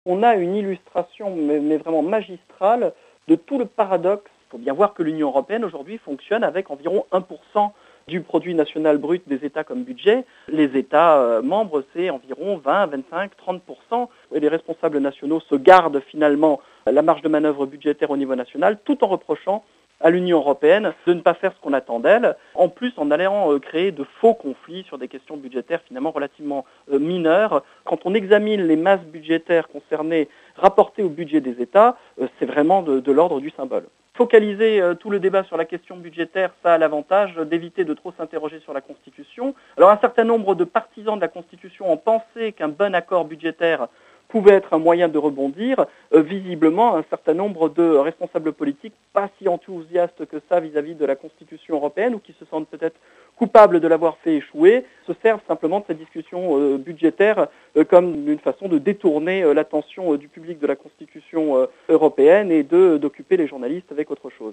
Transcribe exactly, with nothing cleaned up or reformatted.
On a une illustration, mais, mais vraiment magistrale, de tout le paradoxe. Il faut bien voir que l'Union européenne aujourd'hui fonctionne avec environ un pour cent du produit national brut des États comme budget. Les États euh, membres, c'est environ vingt, vingt-cinq, trente pour cent. Et les responsables nationaux se gardent finalement la marge de manœuvre budgétaire au niveau national, tout en reprochant à l'Union européenne de ne pas faire ce qu'on attend d'elle, en plus en allant euh, créer de faux conflits sur des questions budgétaires finalement relativement euh, mineures. Quand on examine les masses budgétaires concernées rapportées au budget des États, euh, c'est vraiment de, de l'ordre du symbole. Focaliser euh, tout le débat sur la question budgétaire, ça a l'avantage d'éviter de trop s'interroger sur la Constitution. Alors un certain nombre de partisans de la Constitution ont pensé qu'un bon accord budgétaire pouvait être un moyen de rebondir. Euh, visiblement, un certain nombre de responsables politiques, pas si enthousiastes que ça vis-à-vis de la Constitution européenne, ou qui se sentent peut-être coupables de l'avoir fait échouer, se servent simplement de cette discussion euh, budgétaire euh, comme une façon de détourner euh, l'attention euh, du public de la Constitution euh, européenne et de, d'occuper les journalistes avec autre chose.